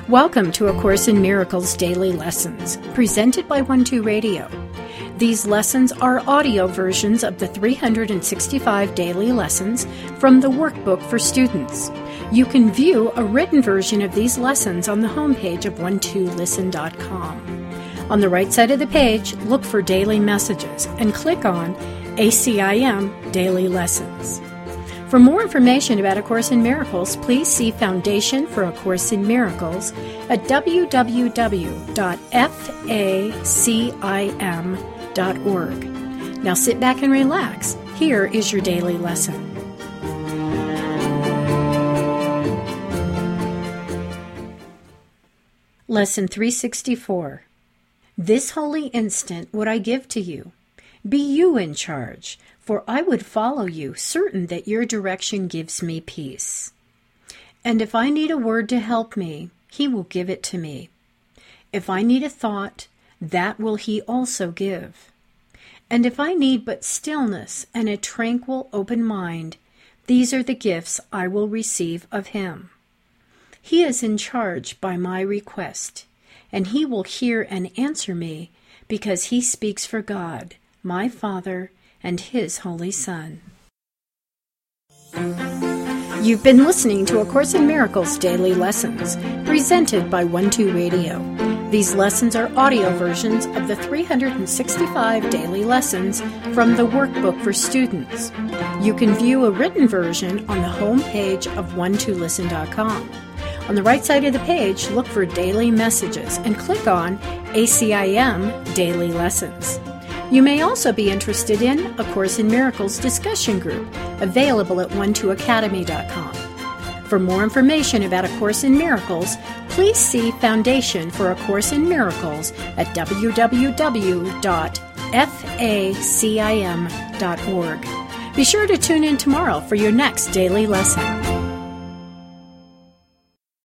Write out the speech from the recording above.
Welcome to A Course in Miracles Daily Lessons, presented by 12 Radio. These lessons are audio versions of the 365 daily lessons from the workbook for students. You can view a written version of these lessons on the homepage of 12listen.com. On the right side of the page, look for Daily Messages and click on ACIM Daily Lessons. For more information about A Course in Miracles, please see Foundation for A Course in Miracles at www.facim.org. Now sit back and relax. Here is your daily lesson. Lesson 364. This holy instant would I give to you. Be you in charge, for I would follow you, certain that your direction gives me peace. And if I need a word to help me, he will give it to me. If I need a thought, that will he also give. And if I need but stillness and a tranquil, open mind, these are the gifts I will receive of him. He is in charge by my request, and he will hear and answer me, because he speaks for God, my Father, and his Holy Son. You've been listening to A Course in Miracles Daily Lessons, presented by 12 Radio. These lessons are audio versions of the 365 daily lessons from the workbook for students. You can view a written version on the home page of 12listen.com. On the right side of the page, look for Daily Messages and click on ACIM Daily Lessons. You may also be interested in A Course in Miracles discussion group, available at 12academy.com. For more information about A Course in Miracles, please see Foundation for A Course in Miracles at www.facim.org. Be sure to tune in tomorrow for your next daily lesson.